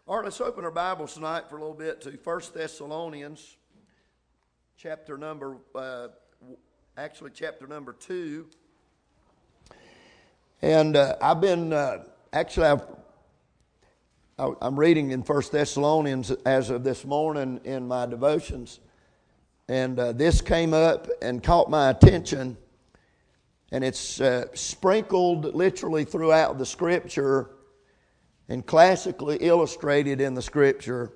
All right, let's open our Bibles tonight for a little bit to 1 Thessalonians, chapter number 2. And I'm reading in 1 Thessalonians as of this morning in my devotions. And this came up and caught my attention. And it's sprinkled literally throughout the Scripture and classically illustrated in the Scripture.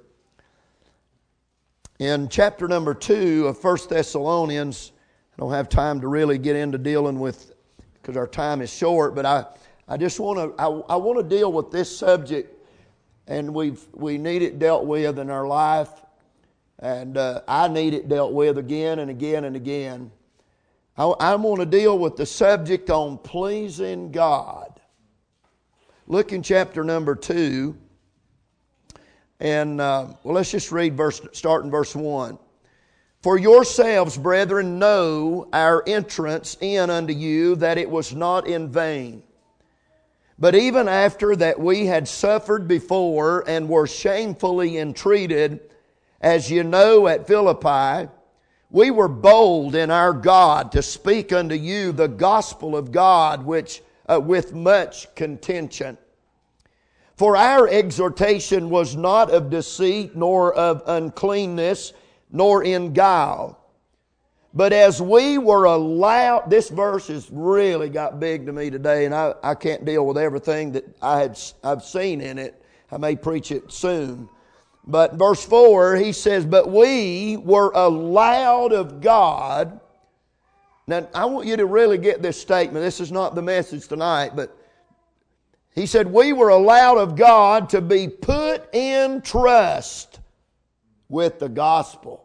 In chapter number 2 of 1 Thessalonians, I don't have time to really get into dealing with, because our time is short, but I just want to deal with this subject, and we need it dealt with in our life, and I need it dealt with again and again and again. I want to deal with the subject on pleasing God. Look in chapter number 2, and let's just read starting verse 1. For yourselves, brethren, know our entrance in unto you, that it was not in vain. But even after that we had suffered before and were shamefully entreated, as you know at Philippi, we were bold in our God to speak unto you the gospel of God, which with much contention. For our exhortation was not of deceit, nor of uncleanness, nor in guile. But as we were allowed, this verse has really got big to me today, and I can't deal with everything that I've seen in it. I may preach it soon. But verse 4, he says, but we were allowed of God. Now, I want you to really get this statement. This is not the message tonight, but he said, we were allowed of God to be put in trust with the gospel.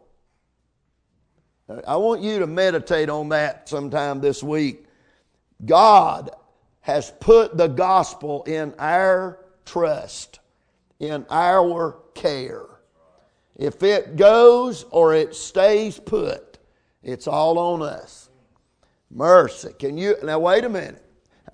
I want you to meditate on that sometime this week. God has put the gospel in our trust, in our care. If it goes or it stays put, it's all on us. Mercy. Now wait a minute.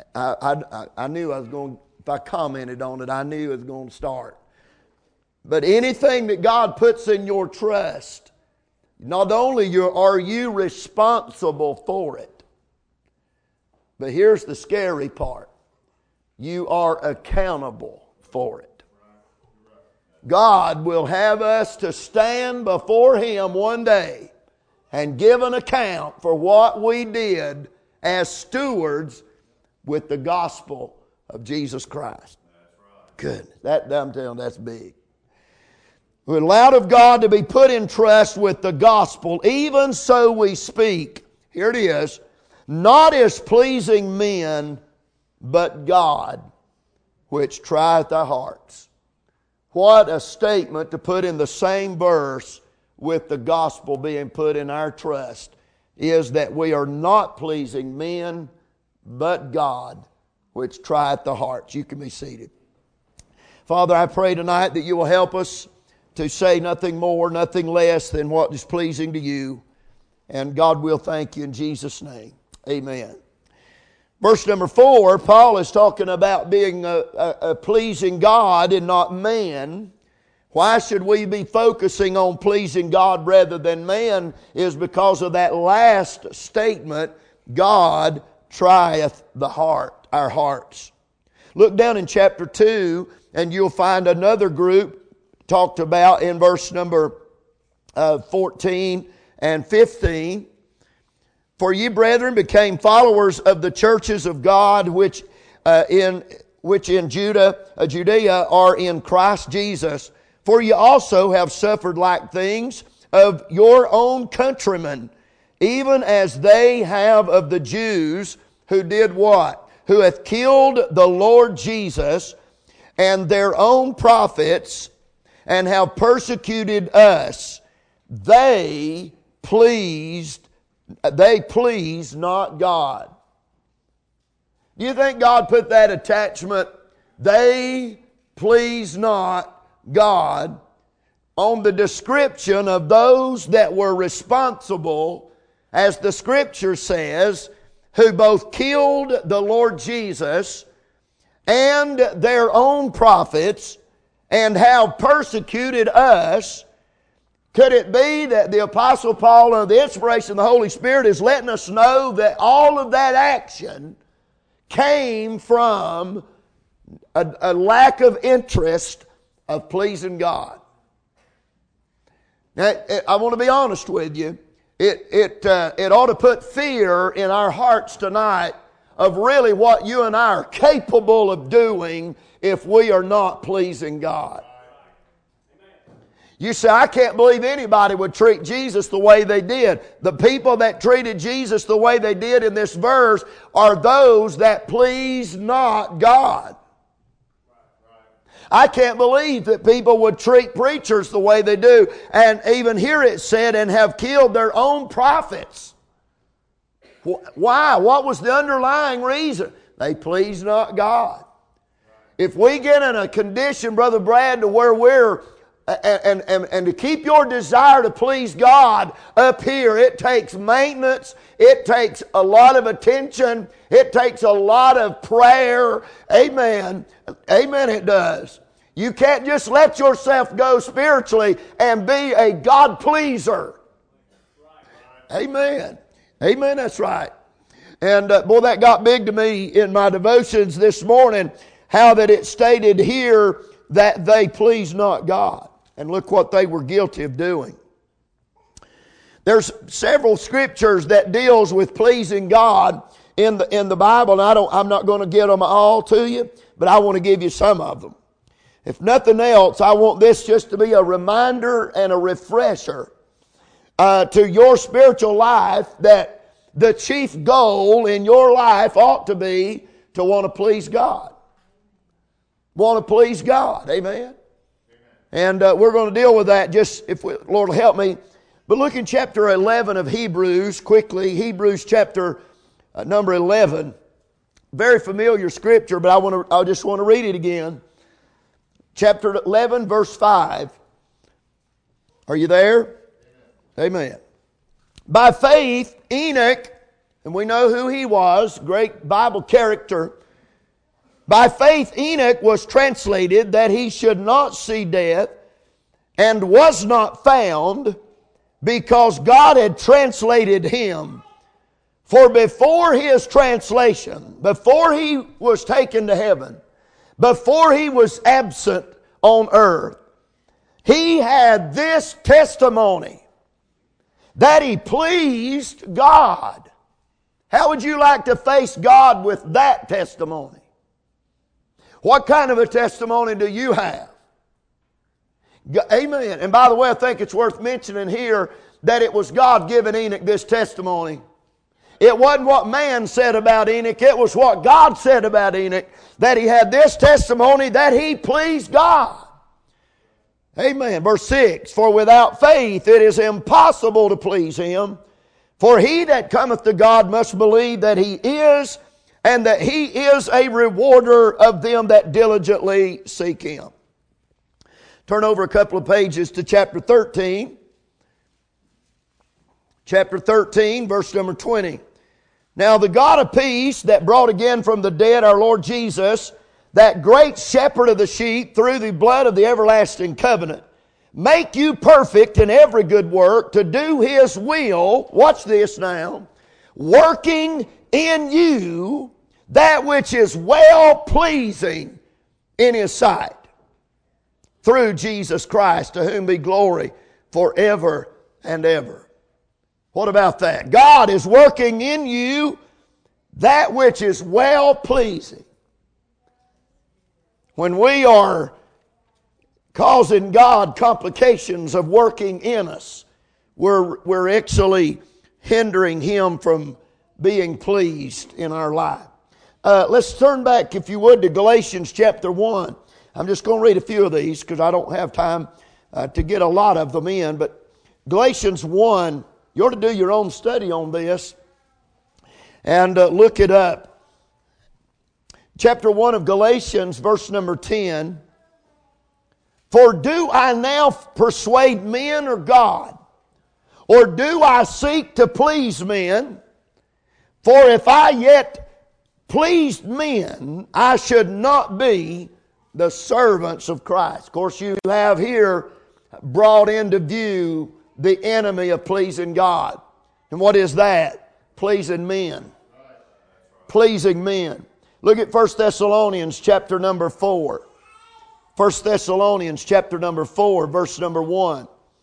I knew I was going, if I commented on it, I knew it was going to start. But anything that God puts in your trust, not only are you responsible for it, but here's the scary part. You are accountable for it. God will have us to stand before Him one day and give an account for what we did as stewards with the gospel of Jesus Christ. Goodness, I'm telling you, that's big. We're allowed of God to be put in trust with the gospel. Even so we speak, here it is, not as pleasing men, but God, which trieth our hearts. What a statement to put in the same verse with the gospel being put in our trust, is that we are not pleasing men, but God, which trieth the hearts. You can be seated. Father, I pray tonight that you will help us to say nothing more, nothing less than what is pleasing to you. And God will thank you in Jesus' name. Amen. Verse number 4, Paul is talking about being a pleasing God and not man. Why should we be focusing on pleasing God rather than man? Is because of that last statement, God trieth the heart, our hearts. Look down in chapter 2 and you'll find another group talked about in verse number 14 and 15. For ye, brethren, became followers of the churches of God which in Judea are in Christ Jesus. For ye also have suffered like things of your own countrymen, even as they have of the Jews, who did what? Who hath killed the Lord Jesus and their own prophets, and have persecuted us. They pleased not God. Do you think God put that attachment, they please not God, on the description of those that were responsible, as the Scripture says, who both killed the Lord Jesus and their own prophets, and have persecuted us. Could it be that the Apostle Paul, under the inspiration of the Holy Spirit, is letting us know that all of that action came from a lack of interest of pleasing God? Now, I want to be honest with you. It ought to put fear in our hearts tonight of really what you and I are capable of doing if we are not pleasing God. You say, I can't believe anybody would treat Jesus the way they did. The people that treated Jesus the way they did in this verse are those that please not God. I can't believe that people would treat preachers the way they do. And even here it said, and have killed their own prophets. Why? What was the underlying reason? They please not God. If we get in a condition, Brother Brad, to where we're and to keep your desire to please God up here, it takes maintenance, it takes a lot of attention, it takes a lot of prayer. Amen. Amen, it does. You can't just let yourself go spiritually and be a God pleaser. Amen. Amen, that's right. And boy, that got big to me in my devotions this morning, how that it stated here that they pleased not God. And look what they were guilty of doing. There's several scriptures that deals with pleasing God in the Bible, and I'm not going to get them all to you, but I want to give you some of them. If nothing else, I want this just to be a reminder and a refresher to your spiritual life that the chief goal in your life ought to be to want to please God. Want to please God. Amen. And we're going to deal with that just if Lord will help me. But look in chapter 11 of Hebrews quickly. Hebrews chapter number 11. Very familiar scripture, but I just want to read it again. Chapter 11, verse 5. Are you there? Amen. By faith, Enoch, and we know who he was, great Bible character. By faith, Enoch was translated that he should not see death, and was not found, because God had translated him. For before his translation, before he was taken to heaven, before he was absent on earth, he had this testimony, that he pleased God. How would you like to face God with that testimony? What kind of a testimony do you have? Amen. And by the way, I think it's worth mentioning here that it was God giving Enoch this testimony. It wasn't what man said about Enoch. It was what God said about Enoch, that he had this testimony that he pleased God. Amen. Verse 6, for without faith it is impossible to please him. For he that cometh to God must believe that he is, and that he is a rewarder of them that diligently seek him. Turn over a couple of pages to chapter 13. Chapter 13, verse number 20. Now the God of peace that brought again from the dead our Lord Jesus, that great shepherd of the sheep, through the blood of the everlasting covenant, make you perfect in every good work to do his will. Watch this now. Working in you that which is well pleasing in his sight, through Jesus Christ, to whom be glory forever and ever. What about that? God is working in you that which is well pleasing. When we are causing God complications of working in us, we're actually hindering him from being pleased in our life. Let's turn back, if you would, to Galatians chapter 1. I'm just going to read a few of these because I don't have time to get a lot of them in. But Galatians 1, you ought to do your own study on this and look it up. Chapter 1 of Galatians, verse number 10. For do I now persuade men or God? Or do I seek to please men? For if I yet pleased men, I should not be The servants of Christ. Of course, you have here brought into view the enemy of pleasing God. And what is that? Pleasing men. Pleasing men. Look at 1 Thessalonians chapter number 4. 1 Thessalonians chapter number 4, verse number 1.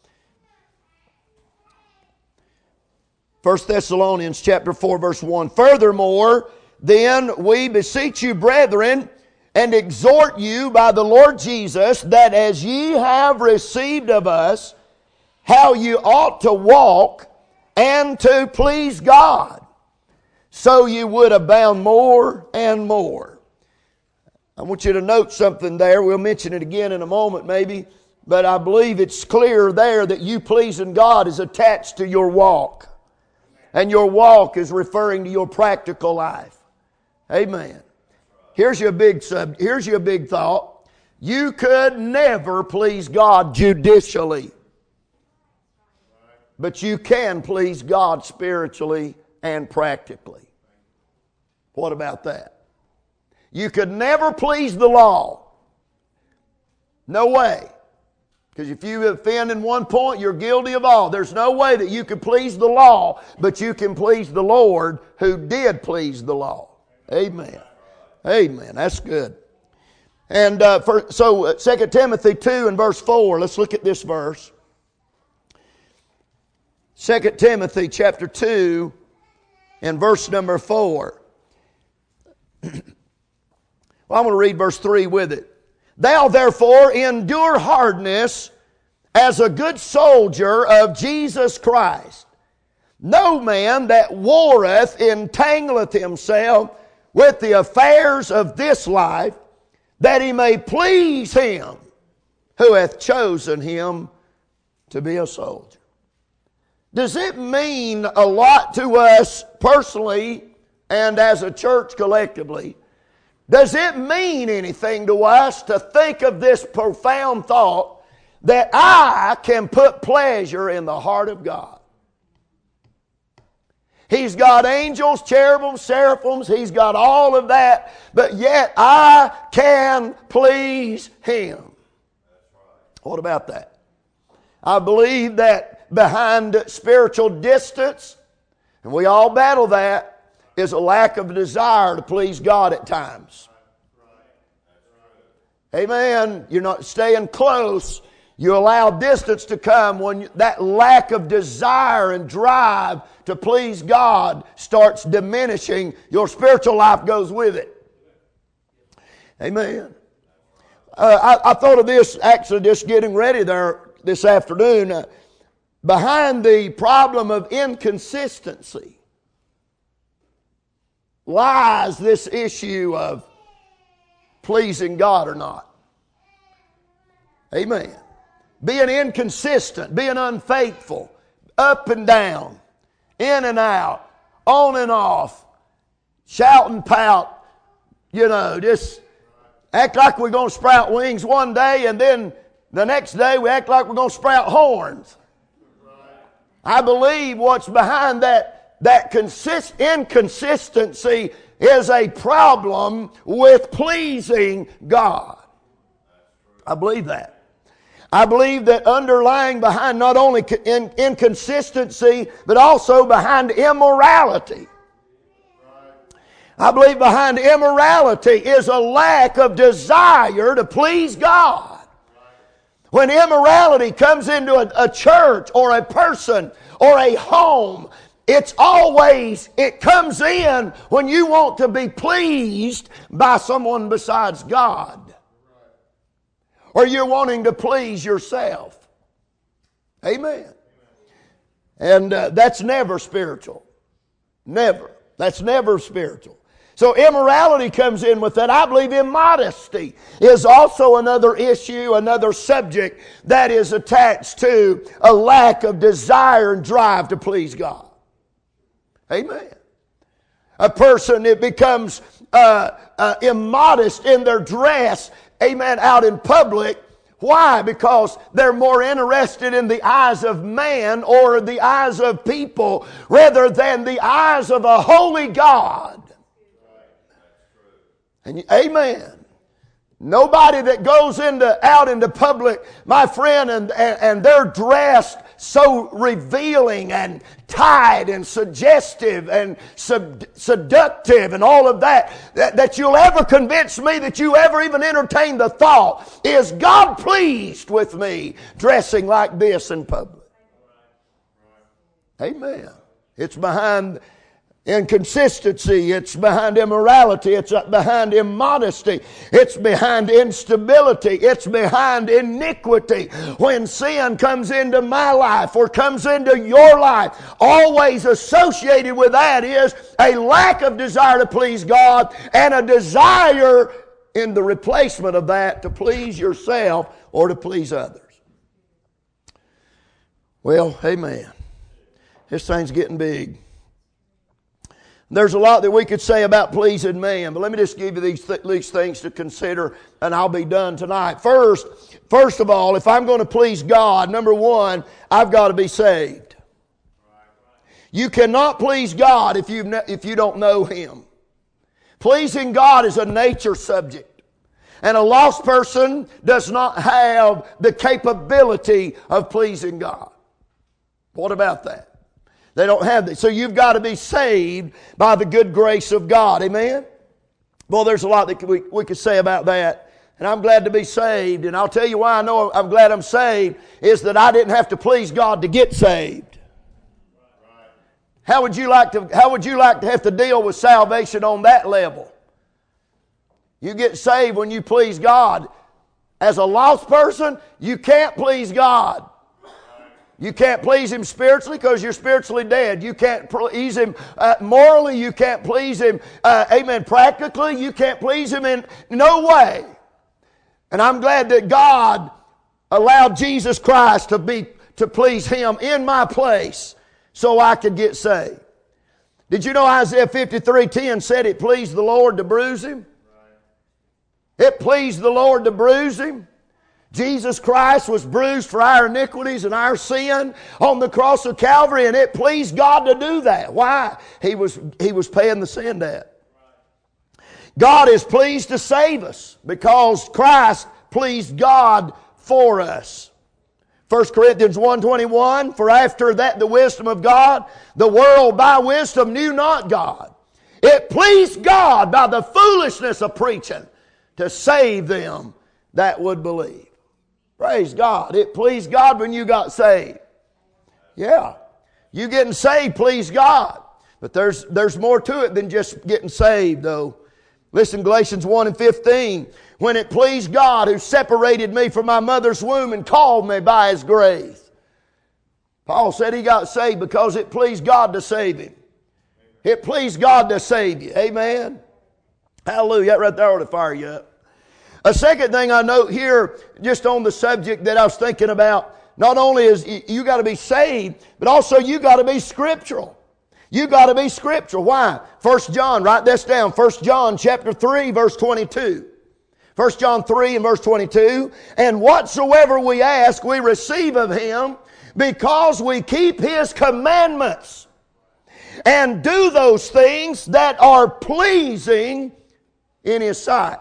1 Thessalonians chapter 4, verse 1. Furthermore, then we beseech you, brethren, and exhort you by the Lord Jesus, that as ye have received of us, how you ought to walk and to please God, so you would abound more and more. I want you to note something there. We'll mention it again in a moment maybe, but I believe it's clear there that you pleasing God is attached to your walk. And your walk is referring to your practical life. Amen. Here's your big thought. You could never please God judicially. But you can please God spiritually and practically. What about that? You could never please the law. No way. Because if you offend in one point, you're guilty of all. There's no way that you can please the law, but you can please the Lord who did please the law. Amen. Amen. That's good. And so 2 Timothy 2 and verse 4, let's look at this verse. 2 Timothy chapter 2 and verse number 4. Well, I'm going to read verse 3 with it. Thou therefore endure hardness as a good soldier of Jesus Christ. No man that warreth entangleth himself with the affairs of this life, that he may please him who hath chosen him to be a soldier. Does it mean a lot to us personally and as a church collectively? Does it mean anything to us to think of this profound thought that I can put pleasure in the heart of God? He's got angels, cherubims, seraphims. He's got all of that. But yet I can please Him. What about that? I believe that behind spiritual distance, and we all battle that, is a lack of desire to please God at times. Amen. You're not staying close. You allow distance to come when that lack of desire and drive to please God starts diminishing. Your spiritual life goes with it. Amen. I thought of this actually just getting ready there this afternoon. Behind the problem of inconsistency lies this issue of pleasing God or not. Amen. Being inconsistent, being unfaithful, up and down, in and out, on and off, shout and pout, just act like we're going to sprout wings one day and then the next day we act like we're going to sprout horns. I believe what's behind that inconsistency is a problem with pleasing God. I believe that. I believe that underlying behind not only inconsistency, but also behind immorality. I believe behind immorality is a lack of desire to please God. When immorality comes into a church or a person or a home, it comes in when you want to be pleased by someone besides God. Or you're wanting to please yourself. Amen. And that's never spiritual. Never. That's never spiritual. So immorality comes in with that. I believe immodesty is also another issue, another subject that is attached to a lack of desire and drive to please God. Amen. A person that becomes immodest in their dress, amen, out in public. Why? Because they're more interested in the eyes of man or the eyes of people rather than the eyes of a holy God. And amen. Nobody that goes out into public, my friend, and they're dressed so revealing and tight and suggestive and seductive and all of that you'll ever convince me that you ever even entertain the thought, is God pleased with me dressing like this in public? Amen. It's behind inconsistency, it's behind immorality, it's behind immodesty, it's behind instability, it's behind iniquity. When sin comes into my life or comes into your life, always associated with that is a lack of desire to please God and a desire in the replacement of that to please yourself or to please others. Well, amen. This thing's getting big. There's a lot that we could say about pleasing man, but let me just give you these things to consider, and I'll be done tonight. First of all, if I'm going to please God, number one, I've got to be saved. You cannot please God if you don't know Him. Pleasing God is a nature subject, and a lost person does not have the capability of pleasing God. What about that? They don't have that. So you've got to be saved by the good grace of God. Amen? Well, there's a lot that we could say about that. And I'm glad to be saved. And I'll tell you why I know I'm glad I'm saved is that I didn't have to please God to get saved. How would you like to have to deal with salvation on that level? You get saved when you please God. As a lost person, you can't please God. You can't please Him spiritually because you're spiritually dead. You can't please Him morally. You can't please Him, practically. You can't please Him in no way. And I'm glad that God allowed Jesus Christ to please Him in my place so I could get saved. Did you know Isaiah 53:10 said it pleased the Lord to bruise Him? It pleased the Lord to bruise Him. Jesus Christ was bruised for our iniquities and our sin on the cross of Calvary, and it pleased God to do that. Why? He was paying the sin debt. God is pleased to save us because Christ pleased God for us. 1 Corinthians 1:21, for after that the wisdom of God, the world by wisdom knew not God. It pleased God by the foolishness of preaching to save them that would believe. Praise God. It pleased God when you got saved. Yeah. You getting saved pleased God. But there's more to it than just getting saved, though. Listen, Galatians 1:15. When it pleased God who separated me from my mother's womb and called me by His grace. Paul said he got saved because it pleased God to save him. It pleased God to save you. Amen. Hallelujah. That right there ought to fire you up. A second thing I note here, just on the subject that I was thinking about, not only is you got to be saved, but also you got to be scriptural. You got to be scriptural. Why? 1 John, write this down. 1 John chapter 3, verse 22. 1 John 3 and verse 22. And whatsoever we ask, we receive of Him, because we keep His commandments and do those things that are pleasing in His sight.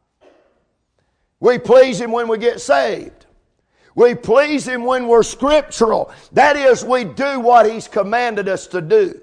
We please Him when we get saved. We please Him when we're scriptural. That is, we do what He's commanded us to do.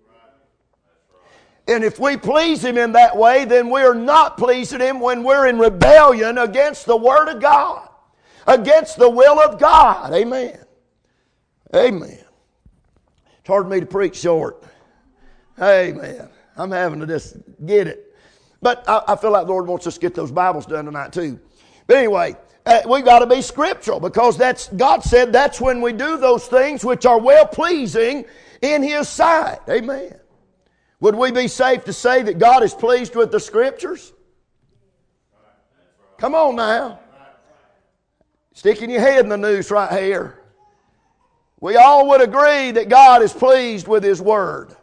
And if we please Him in that way, then we're not pleasing Him when we're in rebellion against the Word of God, against the will of God. Amen. Amen. It's hard for me to preach short. Amen. I'm having to just get it. But I feel like the Lord wants us to get those Bibles done tonight too. But anyway, we've got to be scriptural because God said that's when we do those things which are well-pleasing in His sight. Amen. Would we be safe to say that God is pleased with the Scriptures? Come on now. Sticking your head in the noose right here. We all would agree that God is pleased with His Word.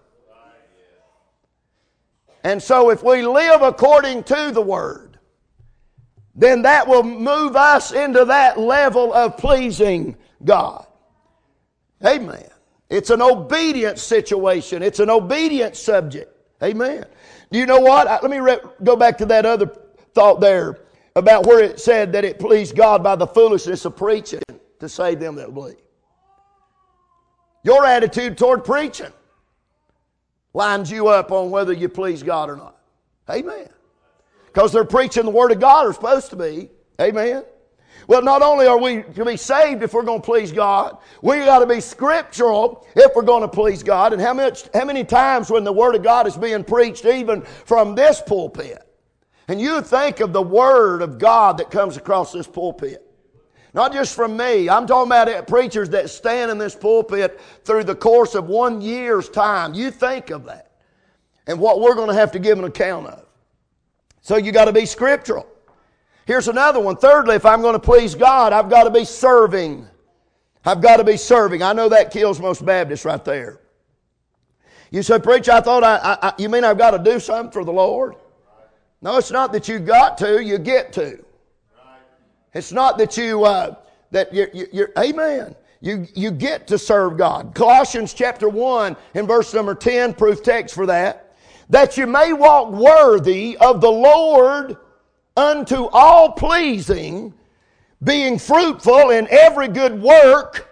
And so if we live according to the Word, then that will move us into that level of pleasing God. Amen. It's an obedience situation. It's an obedience subject. Amen. Do you know what? Let me go back to that other thought there. about where it said that it pleased God by the foolishness of preaching to save them that believe. Your attitude toward preaching lines you up on whether you please God or not. Amen. Because they're preaching the Word of God, are supposed to be. Amen. Well, not only are we to be saved if we're going to please God, we got to be scriptural if we're going to please God. And how many times when the Word of God is being preached even from this pulpit, and you think of the Word of God that comes across this pulpit, not just from me. I'm talking about preachers that stand in this pulpit through the course of 1 year's time. You think of that and what we're going to have to give an account of. So you got to be scriptural. Here's another one. Thirdly, if I'm going to please God, I've got to be serving. I've got to be serving. I know that kills most Baptists right there. You say, preacher, I thought you mean I've got to do something for the Lord? No, it's not that you got to, you get to. It's not that you're amen. You get to serve God. Colossians chapter 1 and verse number 10, proof text for that. That you may walk worthy of the Lord unto all pleasing, being fruitful in every good work.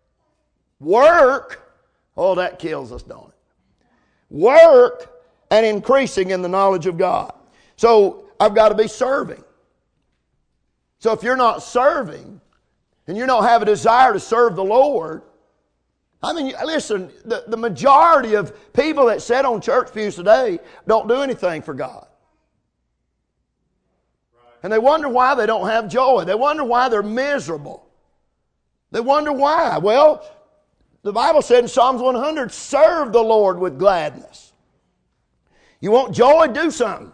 Work. Oh, that kills us, don't it? Work and increasing in the knowledge of God. So I've got to be serving. So if you're not serving and you don't have a desire to serve the Lord, I mean, listen, the majority of people that sit on church pews today don't do anything for God. And they wonder why they don't have joy. They wonder why they're miserable. They wonder why. Well, the Bible said in Psalms 100, serve the Lord with gladness. You want joy? Do something.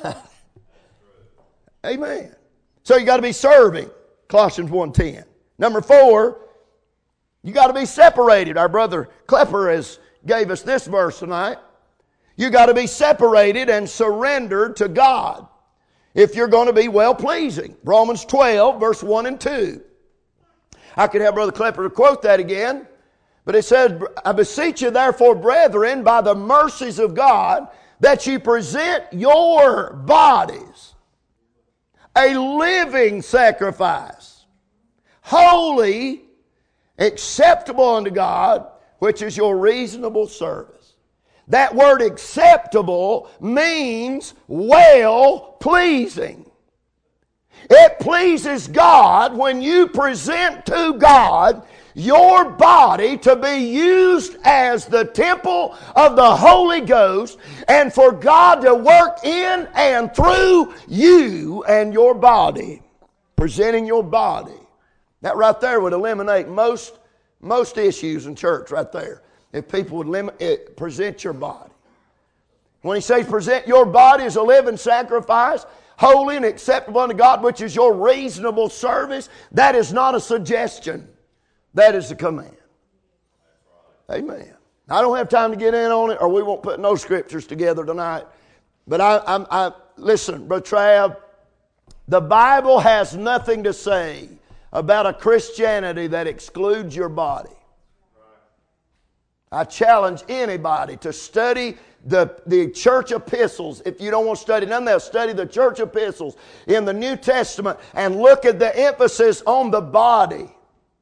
Amen. So you got to be serving. Colossians 1:10. Number 4, you got to be separated. Our brother Klepper gave us this verse tonight. You got to be separated and surrendered to God if you're going to be well-pleasing. Romans 12, verse 1 and 2. I could have Brother Klepper to quote that again. But it says, I beseech you therefore, brethren, by the mercies of God, that you present your bodies a living sacrifice, holy, acceptable unto God, which is your reasonable service. That word acceptable means well-pleasing. It pleases God when you present to God your body to be used as the temple of the Holy Ghost and for God to work in and through you and your body. Presenting your body. That right there would eliminate most issues in church right there. If people would present your body. When he says present your body as a living sacrifice, holy and acceptable unto God, which is your reasonable service, that is not a suggestion. That is a command. Amen. I don't have time to get in on it, or we won't put no scriptures together tonight. But I listen, Brother Trav, the Bible has nothing to say about a Christianity that excludes your body. I challenge anybody to study the church epistles. If you don't want to study none of that, study the church epistles in the New Testament and look at the emphasis on the body.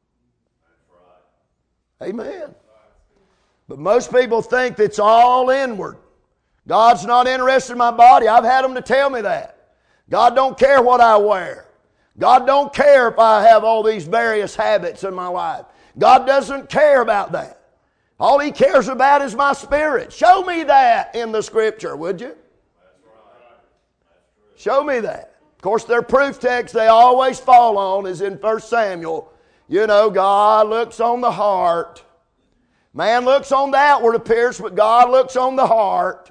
Amen. But most people think it's all inward. God's not interested in my body. I've had them to tell me that. God don't care what I wear. God don't care if I have all these various habits in my life. God doesn't care about that. All He cares about is my spirit. Show me that in the Scripture, would you? Show me that. Of course, their proof text they always fall on is in 1 Samuel. You know, God looks on the heart. Man looks on the outward appearance, but God looks on the heart.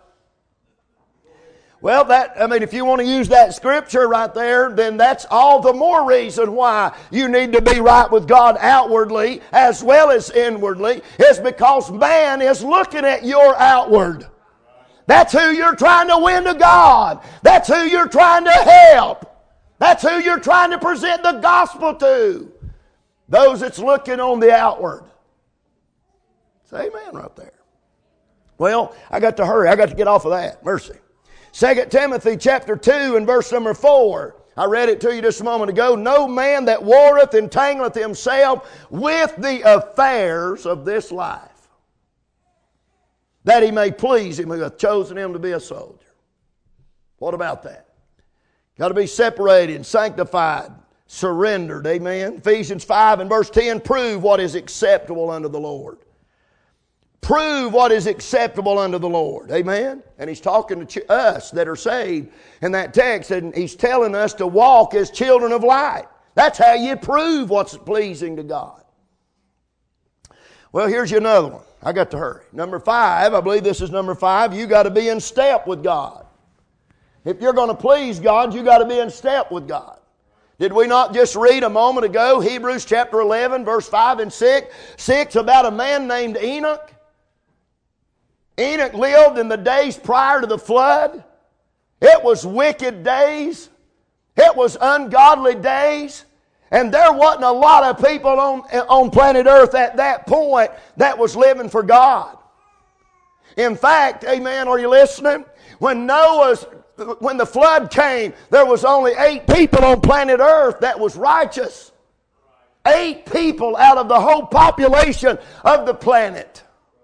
Well, if you want to use that scripture right there, then that's all the more reason why you need to be right with God outwardly as well as inwardly, is because man is looking at your outward. That's who you're trying to win to God. That's who you're trying to help. That's who you're trying to present the gospel to. Those that's looking on the outward. Say amen right there. Well, I got to hurry. I got to get off of that. Mercy. 2 Timothy chapter 2 and verse number 4. I read it to you just a moment ago. No man that warreth entangleth himself with the affairs of this life, that he may please him who hath chosen him to be a soldier. What about that? Got to be separated, sanctified, surrendered. Amen. Ephesians 5 and verse 10, prove what is acceptable unto the Lord. Prove what is acceptable unto the Lord. Amen. And he's talking to us that are saved in that text, and he's telling us to walk as children of light. That's how you prove what's pleasing to God. Well, here's another one. I got to hurry. Number 5, I believe this is number 5, you got to be in step with God. If you're going to please God, you got to be in step with God. Did we not just read a moment ago, Hebrews chapter 11, verse 5 and 6 about a man named Enoch? Enoch lived in the days prior to the flood. It was wicked days. It was ungodly days. And there wasn't a lot of people on planet Earth at that point that was living for God. In fact, amen, are you listening? When the flood came, there was only 8 people on planet Earth that was righteous. 8 people out of the whole population of the planet.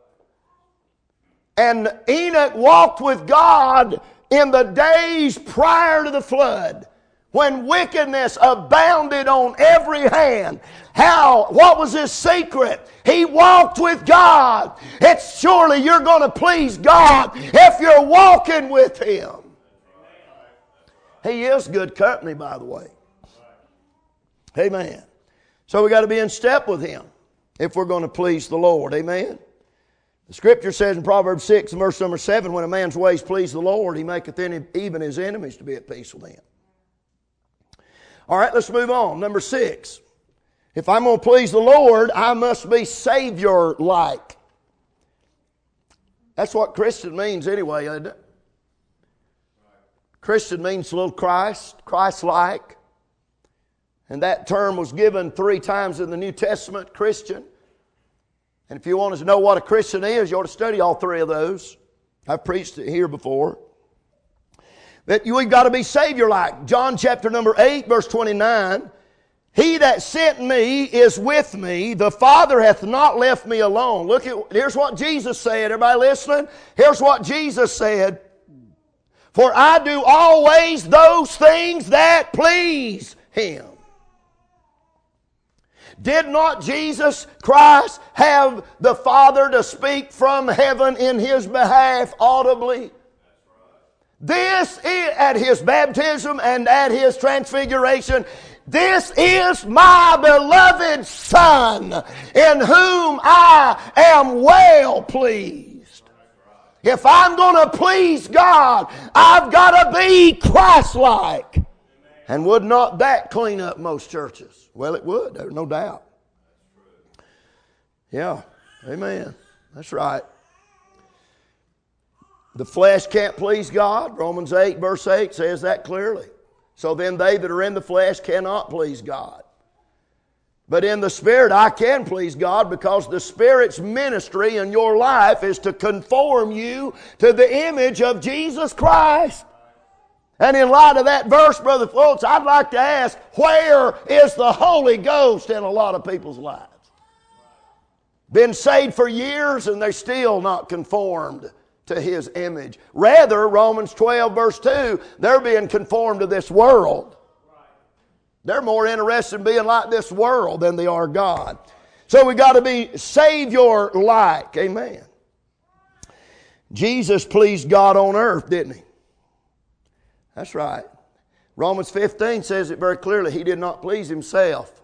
And Enoch walked with God in the days prior to the flood, when wickedness abounded on every hand. What was his secret? He walked with God. It's surely you're going to please God if you're walking with Him. He is good company, by the way. Amen. So we got to be in step with Him if we're going to please the Lord. Amen. The Scripture says in Proverbs 6, verse number 7, when a man's ways please the Lord, he maketh even his enemies to be at peace with him. All right, let's move on. Number 6. If I'm going to please the Lord, I must be Savior-like. That's what Christian means anyway, isn't it? Christian means little Christ, Christ-like. And that term was given 3 times in the New Testament, Christian. And if you want to know what a Christian is, you ought to study all 3 of those. I've preached it here before. That we've got to be Savior-like. John chapter number 8, verse 29. He that sent me is with me. The Father hath not left me alone. Here's what Jesus said. Everybody listening? Here's what Jesus said. For I do always those things that please Him. Did not Jesus Christ have the Father to speak from heaven in His behalf audibly? This is at His baptism and at His transfiguration. This is my beloved Son, in whom I am well pleased. If I'm going to please God, I've got to be Christ-like. And would not that clean up most churches? Well, it would. There's no doubt. Yeah. Amen. That's right. The flesh can't please God. Romans 8 verse 8 says that clearly. So then they that are in the flesh cannot please God. But in the Spirit I can please God, because the Spirit's ministry in your life is to conform you to the image of Jesus Christ. And in light of that verse, Brother Fultz, I'd like to ask, where is the Holy Ghost in a lot of people's lives? Been saved for years and they're still not conformed to His image. Rather, Romans 12 verse 2, they're being conformed to this world. They're more interested in being like this world than they are God. So we got to be Savior-like. Amen. Jesus pleased God on earth, didn't He? That's right. Romans 15 says it very clearly. He did not please Himself.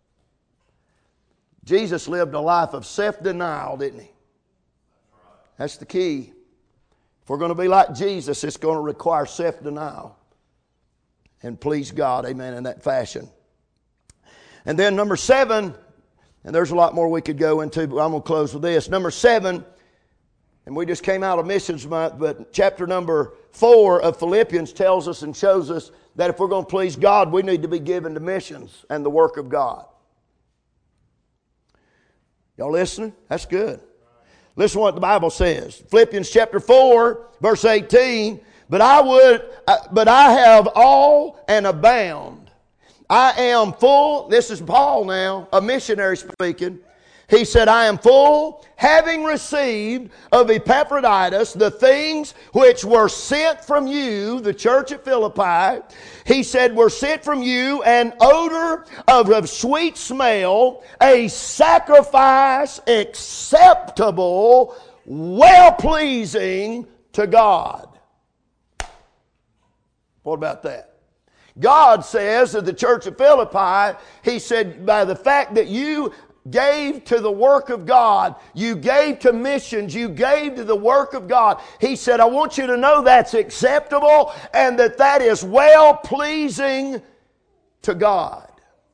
Jesus lived a life of self-denial, didn't He? That's the key. If we're going to be like Jesus, it's going to require self-denial and please God, amen, in that fashion. And then number 7, and there's a lot more we could go into, but I'm going to close with this. Number 7, and we just came out of Missions Month, but chapter number 4 of Philippians tells us and shows us that if we're going to please God, we need to be given to missions and the work of God. Y'all listening? That's good. Listen to what the Bible says. Philippians chapter 4, verse 18. But I have all and abound. I am full. This is Paul now, a missionary speaking. He said, I am full, having received of Epaphroditus the things which were sent from you, the church at Philippi. He said, were sent from you an odor of sweet smell, a sacrifice acceptable, well-pleasing to God. What about that? God says of the church of Philippi, He said, by the fact that you gave to the work of God, you gave to missions, you gave to the work of God, He said, I want you to know that's acceptable and that is well-pleasing to God.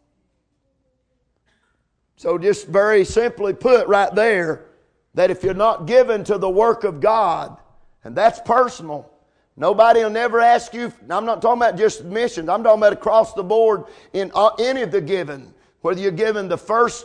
So just very simply put right there, that if you're not given to the work of God, and that's personal, nobody will never ask you. I'm not talking about just missions. I'm talking about across the board in any of the giving. Whether you're given the first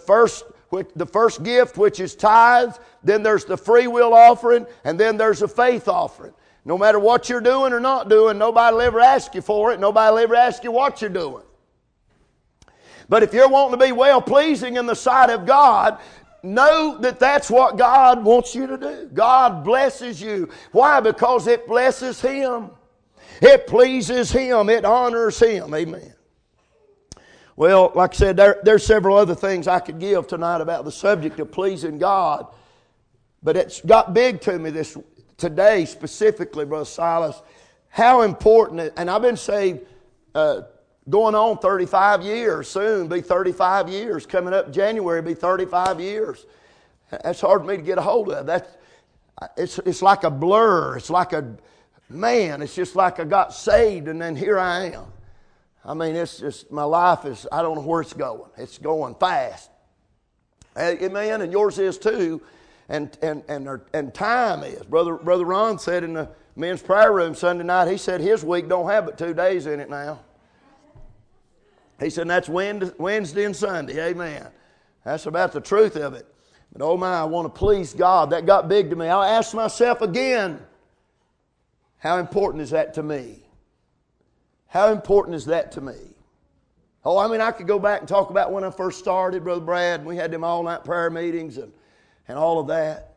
gift, which is tithes, then there's the free will offering, and then there's a faith offering. No matter what you're doing or not doing, nobody will ever ask you for it. Nobody will ever ask you what you're doing. But if you're wanting to be well-pleasing in the sight of God, know that that's what God wants you to do. God blesses you. Why? Because it blesses Him. It pleases Him. It honors Him. Amen. Well, like I said, there's several other things I could give tonight about the subject of pleasing God. But it's got big to me today specifically, Brother Silas, how important, and I've been saved going on 35 years, soon be 35 years. Coming up January, be 35 years. That's hard for me to get a hold of. It's like a blur. It's like it's just like I got saved and then here I am. I mean, it's just, my life is, I don't know where it's going. It's going fast. Amen, and yours is too. And time is. Brother Ron said in the men's prayer room Sunday night, he said his week don't have but 2 days in it now. He said that's Wednesday and Sunday. Amen. That's about the truth of it. But oh my, I want to please God. That got big to me. I asked myself again, how important is that to me? How important is that to me? Oh, I mean, I could go back and talk about when I first started, Brother Brad, and we had them all-night prayer meetings and all of that.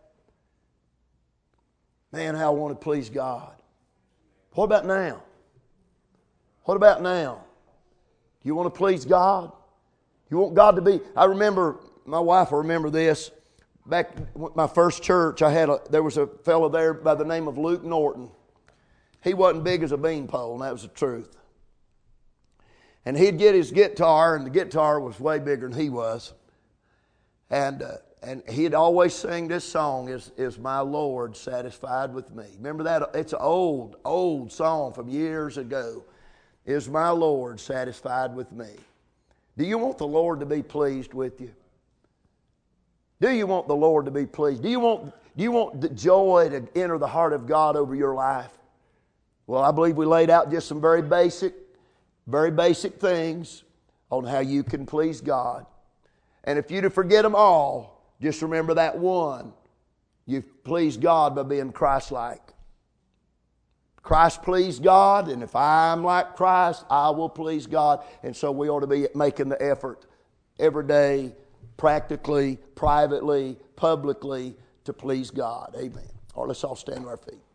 Man, how I want to please God. What about now? What about now? Do you want to please God? You want God to be... I remember, my wife will remember this. Back at my first church, there was a fellow there by the name of Luke Norton. He wasn't big as a beanpole, and that was the truth. And he'd get his guitar, and the guitar was way bigger than he was. And he'd always sing this song, is my Lord satisfied with me? Remember that? It's an old song from years ago. Is my Lord satisfied with me? Do you want the Lord to be pleased with you? Do you want the Lord to be pleased? Do you want the joy to enter the heart of God over your life? Well, I believe we laid out just some very basic things on how you can please God. And if you to forget them all, just remember that one. You please God by being Christ-like. Christ pleased God, and if I'm like Christ, I will please God. And so we ought to be making the effort every day, practically, privately, publicly, to please God. Amen. All right, let's all stand to our feet.